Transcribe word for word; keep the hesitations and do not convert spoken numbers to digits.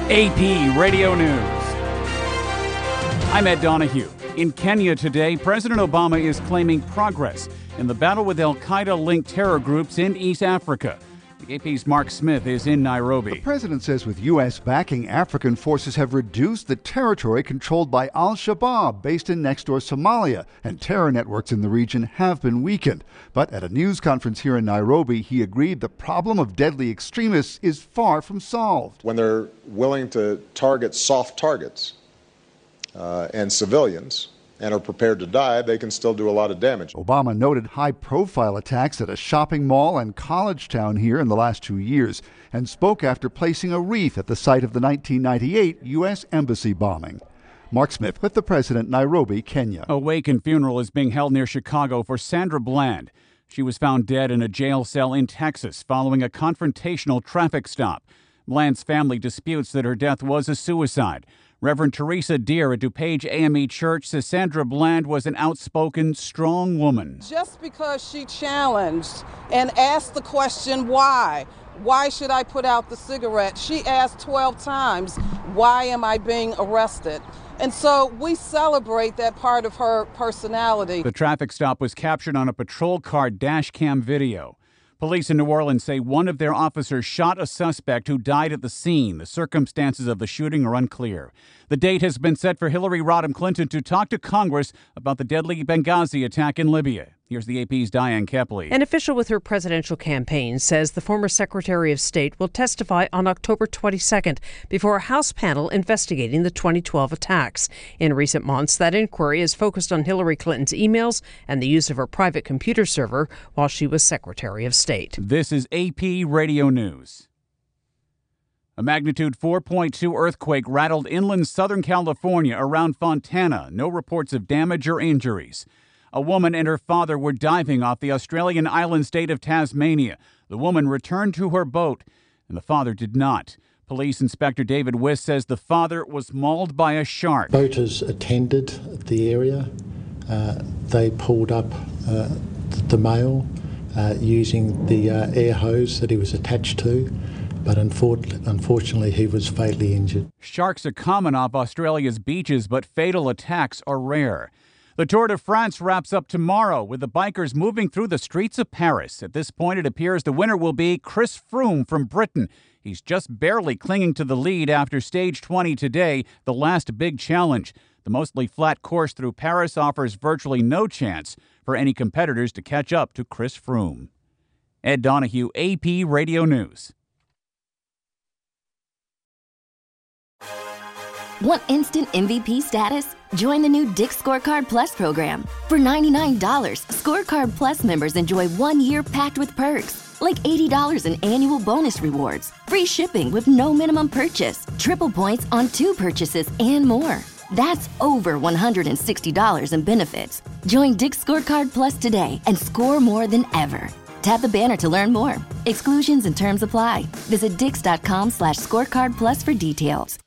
A P Radio News. I'm Ed Donahue. In Kenya today, President Obama is claiming progress in the battle with al-Qaeda-linked terror groups in East Africa. The A P's Mark Smith is in Nairobi. The president says with U S backing, African forces have reduced the territory controlled by al-Shabaab, based in next-door Somalia, and terror networks in the region have been weakened. But at a news conference here in Nairobi, he agreed the problem of deadly extremists is far from solved. When they're willing to target soft targets uh, and civilians, and are prepared to die, they can still do a lot of damage. Obama noted high-profile attacks at a shopping mall and college town here in the last two years and spoke after placing a wreath at the site of the nineteen ninety-eight U S Embassy bombing. Mark Smith with the president, Nairobi, Kenya. A wake and funeral is being held near Chicago for Sandra Bland. She was found dead in a jail cell in Texas following a confrontational traffic stop. Bland's family disputes that her death was a suicide. Reverend Teresa Deer at DuPage A M E Church says Sandra Bland was an outspoken, strong woman. Just because she challenged and asked the question, why? Why should I put out the cigarette? She asked twelve times, why am I being arrested? And so we celebrate that part of her personality. The traffic stop was captured on a patrol car dash cam video. Police in New Orleans say one of their officers shot a suspect who died at the scene. The circumstances of the shooting are unclear. The date has been set for Hillary Rodham Clinton to talk to Congress about the deadly Benghazi attack in Libya. Here's the A P's Diane Kepley. An official with her presidential campaign says the former Secretary of State will testify on October twenty-second before a House panel investigating the twenty twelve attacks. In recent months, that inquiry has focused on Hillary Clinton's emails and the use of her private computer server while she was Secretary of State. This is A P Radio News. A magnitude four point two earthquake rattled inland Southern California around Fontana. No reports of damage or injuries. A woman and her father were diving off the Australian island state of Tasmania. The woman returned to her boat, and the father did not. Police Inspector David Wiss says the father was mauled by a shark. Boaters attended the area. Uh, they pulled up uh, the male uh, using the uh, air hose that he was attached to. But unfortunately, he was fatally injured. Sharks are common off Australia's beaches, but fatal attacks are rare. The Tour de France wraps up tomorrow with the bikers moving through the streets of Paris. At this point, it appears the winner will be Chris Froome from Britain. He's just barely clinging to the lead after stage twenty today, the last big challenge. The mostly flat course through Paris offers virtually no chance for any competitors to catch up to Chris Froome. Ed Donahue, A P Radio News. Want instant M V P status? Join the new Dick's Scorecard Plus program. For ninety-nine dollars, Scorecard Plus members enjoy one year packed with perks, like eighty dollars in annual bonus rewards, free shipping with no minimum purchase, triple points on two purchases, and more. That's over one hundred sixty dollars in benefits. Join Dick's Scorecard Plus today and score more than ever. Tap the banner to learn more. Exclusions and terms apply. Visit dix.com slash scorecard plus for details.